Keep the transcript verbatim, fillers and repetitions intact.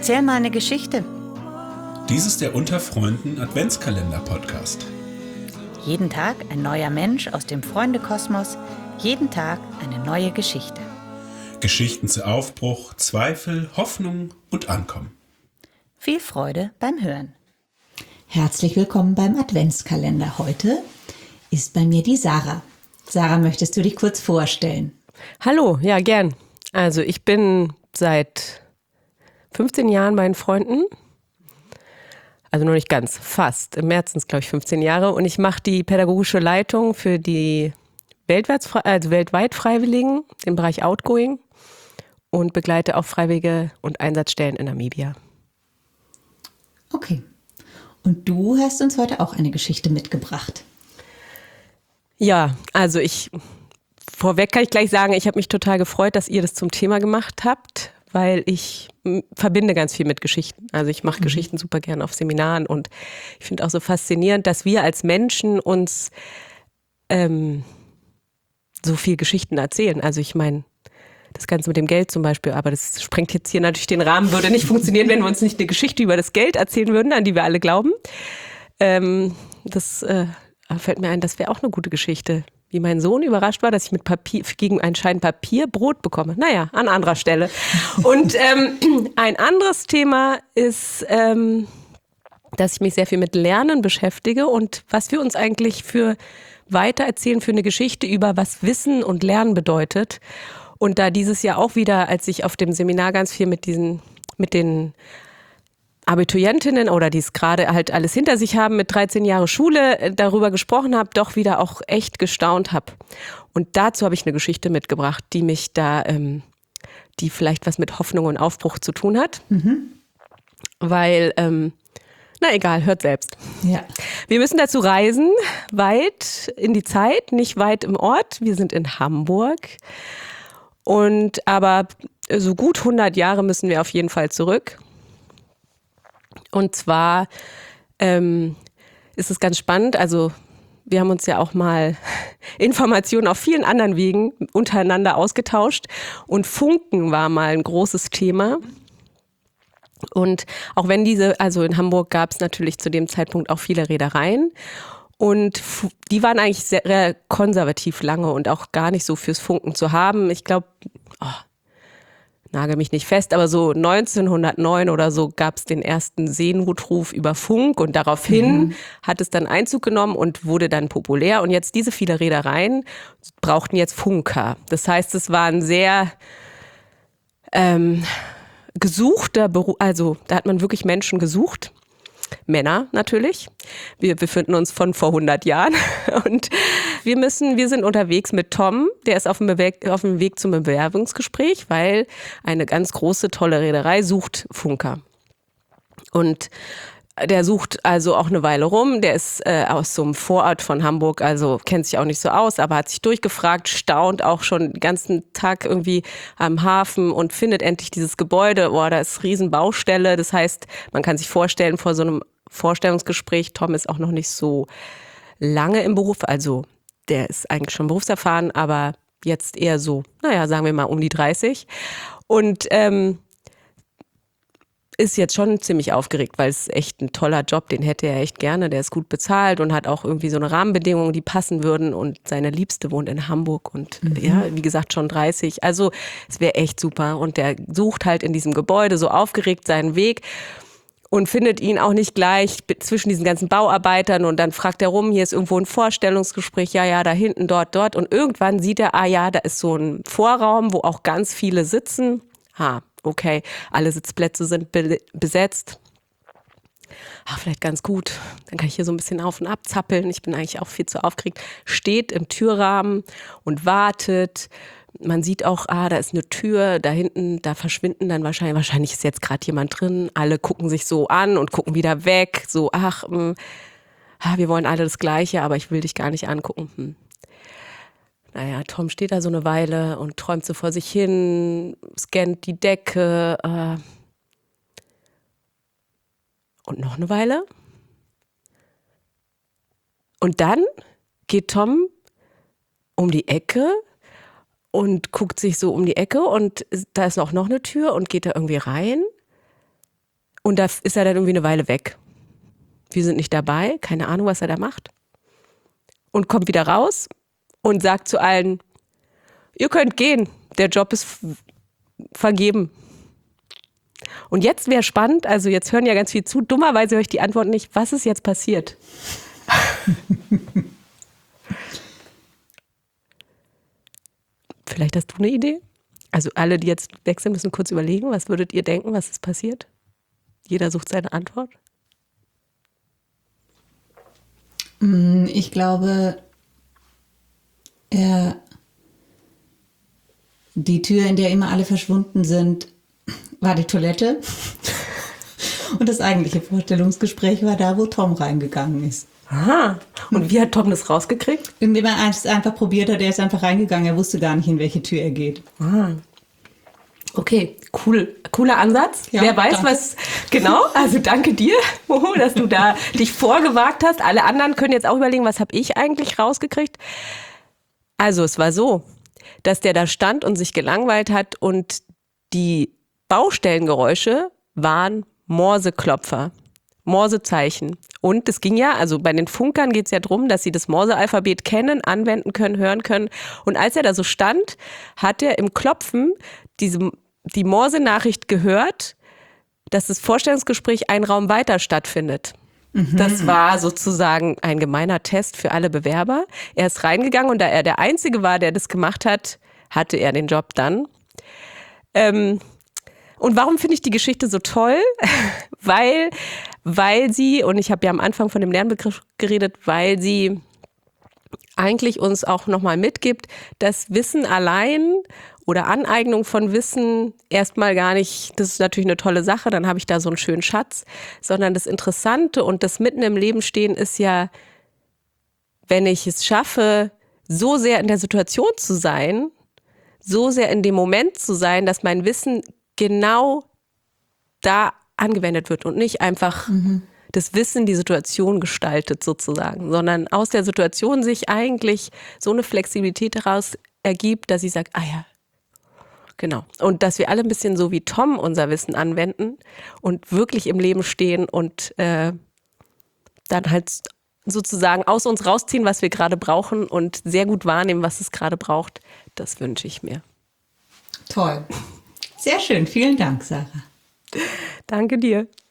Erzähl mal eine Geschichte. Dies ist der Unter Freunden Adventskalender-Podcast. Jeden Tag ein neuer Mensch aus dem Freundekosmos, jeden Tag eine neue Geschichte. Geschichten zu Aufbruch, Zweifel, Hoffnung und Ankommen. Viel Freude beim Hören. Herzlich willkommen beim Adventskalender. Heute ist bei mir die Sarah. Sarah, möchtest du dich kurz vorstellen? Hallo, ja gern. Also ich bin seit fünfzehn Jahren bei den Freunden. Also noch nicht ganz, fast. Im März sind es, glaube ich, fünfzehn Jahre. Und ich mache die pädagogische Leitung für die weltweit, also weltweit Freiwilligen im Bereich Outgoing und begleite auch Freiwillige und Einsatzstellen in Namibia. Okay. Und du hast uns heute auch eine Geschichte mitgebracht. Ja, also ich, vorweg kann ich gleich sagen, ich habe mich total gefreut, dass ihr das zum Thema gemacht habt, weil ich m, verbinde ganz viel mit Geschichten. Also ich mache mhm. Geschichten super gern auf Seminaren und ich finde auch so faszinierend, dass wir als Menschen uns ähm, so viel Geschichten erzählen. Also ich meine, das Ganze mit dem Geld zum Beispiel, aber das sprengt jetzt hier natürlich den Rahmen, würde nicht funktionieren, wenn wir uns nicht eine Geschichte über das Geld erzählen würden, an die wir alle glauben. Ähm, das äh, fällt mir ein, das wäre auch eine gute Geschichte. Wie mein Sohn überrascht war, dass ich mit Papier, gegen einen Schein Papier Brot bekomme. Naja, an anderer Stelle. Und ähm, ein anderes Thema ist, ähm, dass ich mich sehr viel mit Lernen beschäftige und was wir uns eigentlich für weitererzählen für eine Geschichte über, was Wissen und Lernen bedeutet. Und da dieses Jahr auch wieder, als ich auf dem Seminar ganz viel mit diesen, mit den Abiturientinnen oder die es gerade halt alles hinter sich haben mit dreizehn Jahre Schule darüber gesprochen habe, doch wieder auch echt gestaunt habe. Und dazu habe ich eine Geschichte mitgebracht, die mich da, ähm, die vielleicht was mit Hoffnung und Aufbruch zu tun hat. Mhm. Weil, ähm, na egal, hört selbst. Ja. Wir müssen dazu reisen, weit in die Zeit, nicht weit im Ort. Wir sind in Hamburg. Und aber so gut hundert Jahre müssen wir auf jeden Fall zurück. Und zwar ähm, ist es ganz spannend, also wir haben uns ja auch mal Informationen auf vielen anderen Wegen untereinander ausgetauscht und Funken war mal ein großes Thema. Und auch wenn diese, also in Hamburg gab es natürlich zu dem Zeitpunkt auch viele Reedereien und die waren eigentlich sehr konservativ lange und auch gar nicht so fürs Funken zu haben. Ich glaube, oh, nagel mich nicht fest, aber so neunzehnhundertneun oder so gab es den ersten Seenotruf über Funk und daraufhin mhm. hat es dann Einzug genommen und wurde dann populär. Und jetzt diese viele Reedereien brauchten jetzt Funker. Das heißt, es war ein sehr ähm, gesuchter Beruf, also da hat man wirklich Menschen gesucht. Männer natürlich. Wir befinden uns von vor hundert Jahren und wir müssen, wir sind unterwegs mit Tom, der ist auf dem, Bewe- auf dem Weg zum Bewerbungsgespräch, weil eine ganz große, tolle Reederei sucht Funker. Und der sucht also auch eine Weile rum, der ist äh, aus so einem Vorort von Hamburg, also kennt sich auch nicht so aus, aber hat sich durchgefragt, staunt auch schon den ganzen Tag irgendwie am Hafen und findet endlich dieses Gebäude, boah, da ist Riesenbaustelle, das heißt, man kann sich vorstellen, vor so einem Vorstellungsgespräch, Tom ist auch noch nicht so lange im Beruf, also der ist eigentlich schon berufserfahren, aber jetzt eher so, naja, sagen wir mal um die dreißig und ähm, ist jetzt schon ziemlich aufgeregt, weil es echt ein toller Job, den hätte er echt gerne, der ist gut bezahlt und hat auch irgendwie so eine Rahmenbedingungen, die passen würden und seine Liebste wohnt in Hamburg und mhm. ja, wie gesagt schon dreißig, also es wäre echt super und der sucht halt in diesem Gebäude so aufgeregt seinen Weg und findet ihn auch nicht gleich zwischen diesen ganzen Bauarbeitern und dann fragt er rum, hier ist irgendwo ein Vorstellungsgespräch, ja, ja, da hinten, dort, dort und irgendwann sieht er, ah ja, da ist so ein Vorraum, wo auch ganz viele sitzen, ha, okay, alle Sitzplätze sind be- besetzt. Ach, vielleicht ganz gut. Dann kann ich hier so ein bisschen auf und ab zappeln. Ich bin eigentlich auch viel zu aufgeregt. Steht im Türrahmen und wartet. Man sieht auch, ah, da ist eine Tür, da hinten, da verschwinden dann wahrscheinlich, wahrscheinlich ist jetzt gerade jemand drin. Alle gucken sich so an und gucken wieder weg. So, ach, mh, wir wollen alle das Gleiche, aber ich will dich gar nicht angucken. Hm. Naja, Tom steht da so eine Weile und träumt so vor sich hin, scannt die Decke. Äh und noch eine Weile. Und dann geht Tom um die Ecke und guckt sich so um die Ecke und da ist auch noch eine Tür und geht da irgendwie rein. Und da ist er dann irgendwie eine Weile weg. Wir sind nicht dabei, keine Ahnung, was er da macht. Und kommt wieder raus und sagt zu allen, ihr könnt gehen, der Job ist vergeben. Und jetzt wäre spannend, also jetzt hören ja ganz viel zu, dummerweise höre ich die Antwort nicht, was ist jetzt passiert? Vielleicht hast du eine Idee? Also alle, die jetzt weg sind, müssen kurz überlegen, was würdet ihr denken, was ist passiert? Jeder sucht seine Antwort. Ich glaube, er, die Tür, in der immer alle verschwunden sind, war die Toilette. Und das eigentliche Vorstellungsgespräch war da, wo Tom reingegangen ist. Aha. Und wie hat Tom das rausgekriegt? Indem er es einfach probiert hat, er ist einfach reingegangen. Er wusste gar nicht, in welche Tür er geht. Ah. Okay, cool. Cooler Ansatz. Ja, Wer weiß, danke. was genau. Also danke dir, Moho, dass du da dich vorgewagt hast. Alle anderen können jetzt auch überlegen, was habe ich eigentlich rausgekriegt? Also es war so, dass der da stand und sich gelangweilt hat und die Baustellengeräusche waren Morseklopfer, Morsezeichen. Und es ging ja, also bei den Funkern geht es ja darum, dass sie das Morsealphabet kennen, anwenden können, hören können. Und als er da so stand, hat er im Klopfen diese, die Morse-Nachricht gehört, dass das Vorstellungsgespräch einen Raum weiter stattfindet. Mhm. Das war sozusagen ein gemeiner Test für alle Bewerber. Er ist reingegangen und da er der Einzige war, der das gemacht hat, hatte er den Job dann. Ähm, und warum finde ich die Geschichte so toll? weil, weil sie, und ich habe ja am Anfang von dem Lernbegriff geredet, weil sie eigentlich uns auch nochmal mitgibt, dass Wissen allein oder Aneignung von Wissen erstmal gar nicht, das ist natürlich eine tolle Sache, dann habe ich da so einen schönen Schatz, sondern das Interessante und das mitten im Leben stehen ist ja, wenn ich es schaffe, so sehr in der Situation zu sein, so sehr in dem Moment zu sein, dass mein Wissen genau da angewendet wird und nicht einfach mhm. das Wissen die Situation gestaltet sozusagen, sondern aus der Situation sich eigentlich so eine Flexibilität daraus ergibt, dass ich sage, ah ja, genau. Und dass wir alle ein bisschen so wie Tom unser Wissen anwenden und wirklich im Leben stehen und äh, dann halt sozusagen aus uns rausziehen, was wir gerade brauchen und sehr gut wahrnehmen, was es gerade braucht. Das wünsche ich mir. Toll. Sehr schön. Vielen Dank, Sarah. Danke dir.